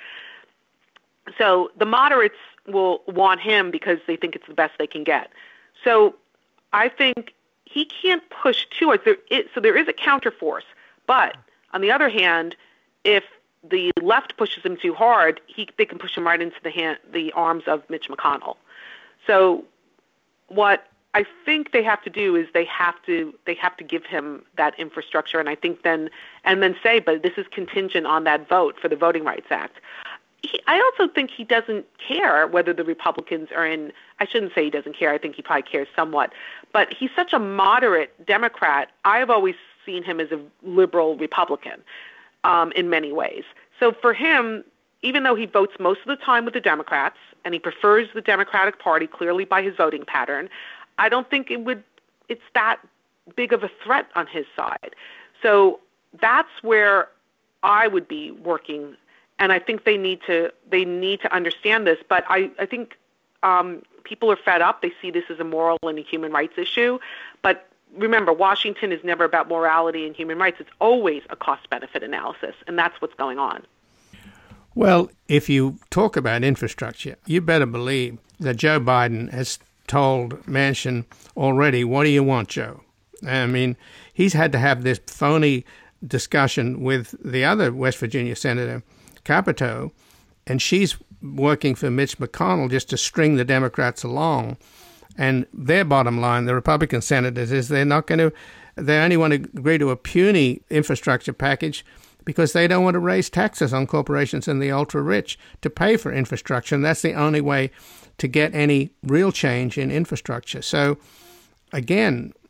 So the moderates will want him because they think it's the best they can get. So I think he can't push too hard. There is, so there is a counterforce. But on the other hand, if the left pushes him too hard, he they can push him right into the hand, the arms of Mitch McConnell. So what I think they have to do is they have to they have to give him that infrastructure, and I think then and then say, but this is contingent on that vote for the Voting Rights Act. He, I also think he doesn't care whether the Republicans are in. I shouldn't say he doesn't care. I think he probably cares somewhat, but he's such a moderate Democrat. I've always seen him as a liberal Republican um, in many ways. So for him, even though he votes most of the time with the Democrats and he prefers the Democratic Party clearly by his voting pattern, I don't think it would. It's that big of a threat on his side. So that's where I would be working, and I think they need to. They need to understand this. But I, I think um, people are fed up. They see this as a moral and a human rights issue. But remember, Washington is never about morality and human rights. It's always a cost-benefit analysis, and that's what's going on. Well, if you talk about infrastructure, you better believe that Joe Biden has told Manchin already, what do you want, Joe? I mean, he's had to have this phony discussion with the other West Virginia Senator, Capito, and she's working for Mitch McConnell just to string the Democrats along. And their bottom line, the Republican senators, is they're not going to, they only want to agree to a puny infrastructure package because they don't want to raise taxes on corporations and the ultra-rich to pay for infrastructure. And that's the only way to get any real change in infrastructure. So, again,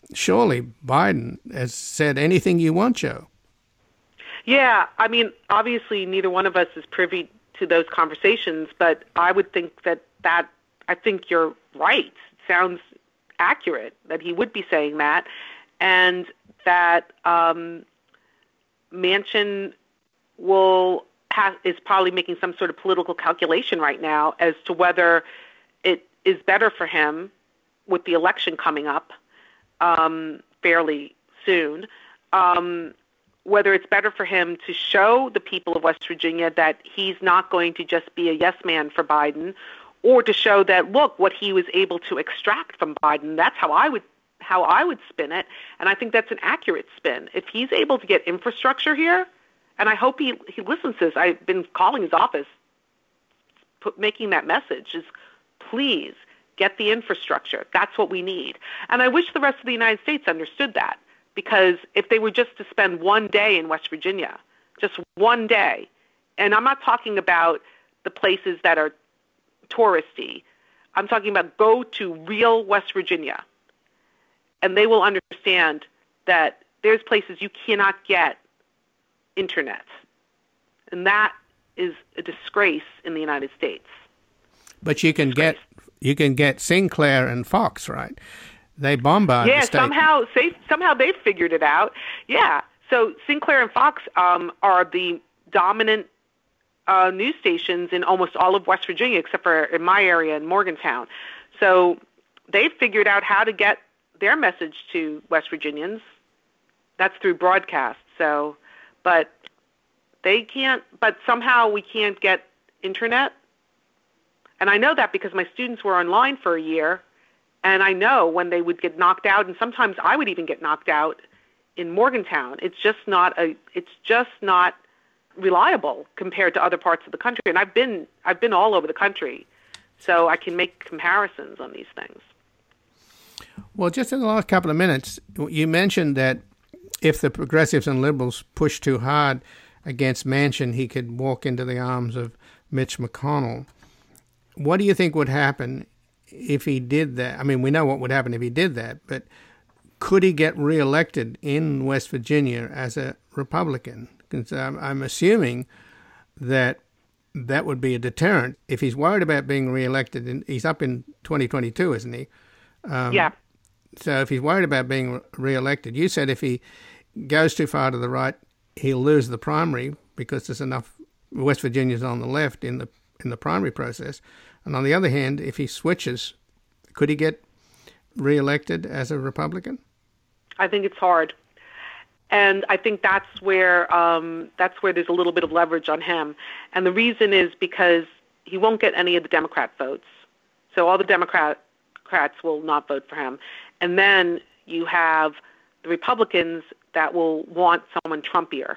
surely Biden has said anything you want, Joe. Yeah, I mean, obviously neither one of us is privy to those conversations, but I would think that that, I think you're right. It sounds accurate that he would be saying that, and that um, Manchin will have, is probably making some sort of political calculation right now as to whether it is better for him with the election coming up um, fairly soon, um, whether it's better for him to show the people of West Virginia that he's not going to just be a yes man for Biden, or to show that, look, what he was able to extract from Biden. That's how I would how I would spin it, and I think that's an accurate spin. If he's able to get infrastructure here, and I hope he, he listens to this. I've been calling his office, put, making that message, is please get the infrastructure. That's what we need. And I wish the rest of the United States understood that, because if they were just to spend one day in West Virginia, just one day, and I'm not talking about the places that are touristy, I'm talking about go to real West Virginia, and they will understand that there's places you cannot get internet. And that is a disgrace in the United States. But you can disgrace. get you can get Sinclair and Fox, right? They bombard yeah, the state. somehow they, somehow they've figured it out. Yeah. So Sinclair and Fox um, are the dominant uh, news stations in almost all of West Virginia, except for in my area in Morgantown. So they've figured out how to get their message to West Virginians. That's through broadcast. So, but they can't, but somehow we can't get internet. And I know that because my students were online for a year, and I know when they would get knocked out, and sometimes I would even get knocked out in Morgantown. It's just not a, it's just not reliable compared to other parts of the country. And I've been, I've been all over the country, so I can make comparisons on these things. Well, just in the last couple of minutes, you mentioned that if the progressives and liberals push too hard against Manchin, he could walk into the arms of Mitch McConnell. What do you think would happen if he did that? I mean, we know what would happen if he did that, but could he get reelected in West Virginia as a Republican? Because I'm, I'm assuming that that would be a deterrent. If he's worried about being reelected, and he's up in twenty twenty-two, isn't he? Um, yeah. So if he's worried about being reelected, you said if he goes too far to the right, he'll lose the primary because there's enough West Virginians on the left in the in the primary process. And on the other hand, if he switches, could he get reelected as a Republican? I think it's hard. And I think that's where um, that's where there's a little bit of leverage on him. And the reason is because he won't get any of the Democrat votes. So all the Democrat Democrats will not vote for him. And then you have the Republicans that will want someone Trumpier.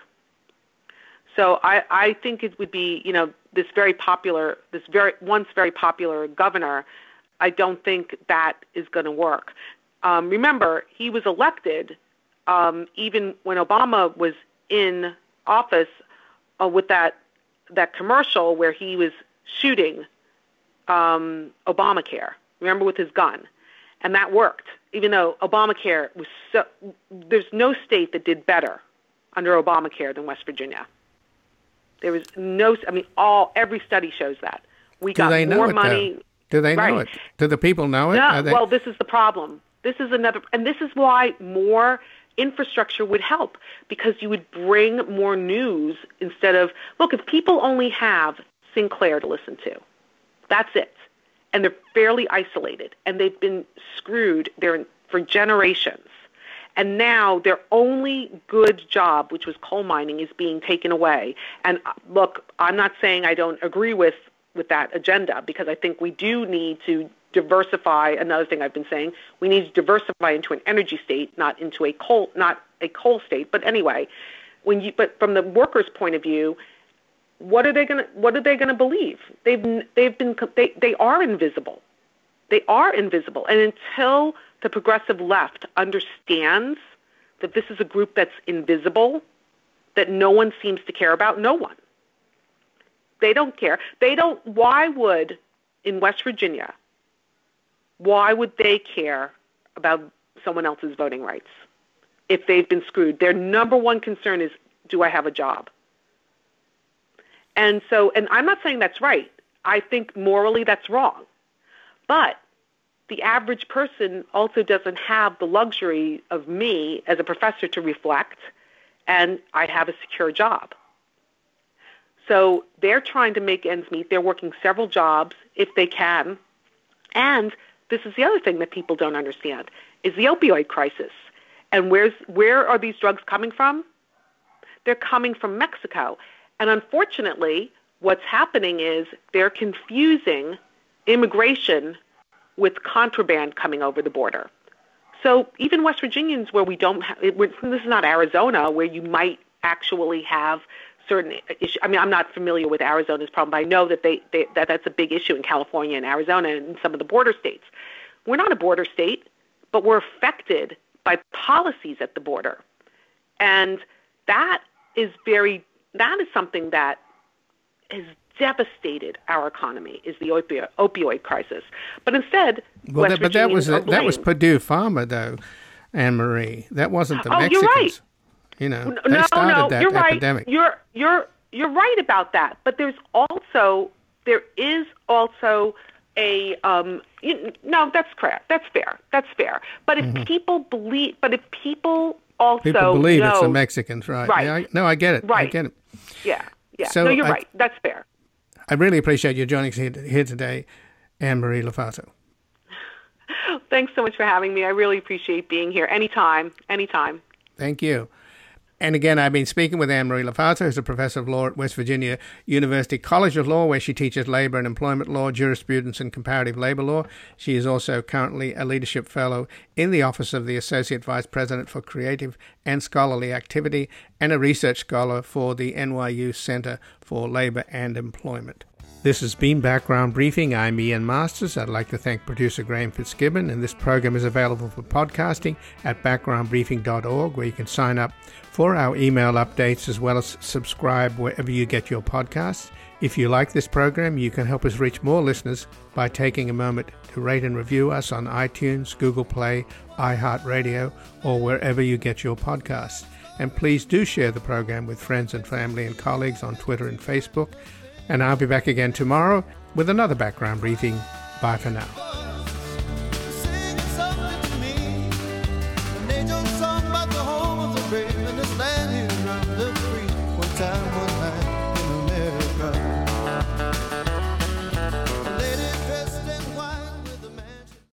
So I, I think it would be, you know, this very popular, this very once very popular governor, I don't think that is going to work. Um, remember, he was elected um, even when Obama was in office uh, with that that commercial where he was shooting um, Obamacare. Remember, with his gun, and that worked. Even though Obamacare was so, there's no state that did better under Obamacare than West Virginia. There was no, I mean, all every study shows that we Do got they know more it, money. Though? Do they right. know it? Do the people know it? No, they... well, this is the problem. This is another, and this is why more infrastructure would help, because you would bring more news instead of, look, if people only have Sinclair to listen to, that's it. And they're fairly isolated, and they've been screwed there for generations. And now their only good job, which was coal mining, is being taken away. And look, I'm not saying I don't agree with, with that agenda, because I think we do need to diversify. Another thing I've been saying, we need to diversify into an energy state, not into a coal, not a coal state. But anyway, when you, but from the workers' point of view, what are they going to, what are they going to believe? They've, they've been, they, they are invisible. They are invisible. And until the progressive left understands that this is a group that's invisible, that no one seems to care about, no one. They don't care. They don't, why would, in West Virginia, why would they care about someone else's voting rights if they've been screwed. Their number one concern is, do I have a job? And so, and I'm not saying that's right. I think morally that's wrong. But the average person also doesn't have the luxury of me as a professor to reflect, and I have a secure job. So they're trying to make ends meet. They're working several jobs if they can. And this is the other thing that people don't understand, is the opioid crisis. And where's, where are these drugs coming from? They're coming from Mexico. And unfortunately, what's happening is they're confusing immigration with contraband coming over the border. So even West Virginians where we don't have, it, this is not Arizona where you might actually have certain issues. I mean, I'm not familiar with Arizona's problem, but I know that they, they that that's a big issue in California and Arizona and some of the border states. We're not a border state, but we're affected by policies at the border. And that is very, that is something that has devastated our economy, is the opioid, opioid crisis. But instead, well, West that, but that was Virginians are that was blamed. Purdue Pharma, though, Anne Marie. That wasn't the Oh, Mexicans. you're right. You know, No, they started no, that you're right. epidemic. You're you're you're right about that. But there's also there is also a um. You, no, that's correct. That's fair. That's fair. But if Mm-hmm. people believe, but if people also People believe know, it's the Mexicans, right? Right. Yeah, I, no, I get it. I Right. get it. yeah, yeah. So no, you're I- right. That's fair. I really appreciate you joining us here, here today, Anne Marie Lofato. Thanks so much for having me. I really appreciate being here. Anytime, anytime. Thank you. And again, I've been speaking with Anne Marie Lofato, who's a professor of law at West Virginia University College of Law, where she teaches labor and employment law, jurisprudence, and comparative labor law. She is also currently a leadership fellow in the Office of the Associate Vice President for Creative and Scholarly Activity and a research scholar for the N Y U Center for Labor and Employment. This has been Background Briefing. I'm Ian Masters. I'd like to thank producer Graham Fitzgibbon, and this program is available for podcasting at background briefing dot org, where you can sign up for our email updates as well as subscribe wherever you get your podcasts. If you like this program, you can help us reach more listeners by taking a moment to rate and review us on iTunes, Google Play, iHeartRadio, or wherever you get your podcasts. And please do share the program with friends and family and colleagues on Twitter and Facebook. And I'll be back again tomorrow with another Background Briefing. Bye for now.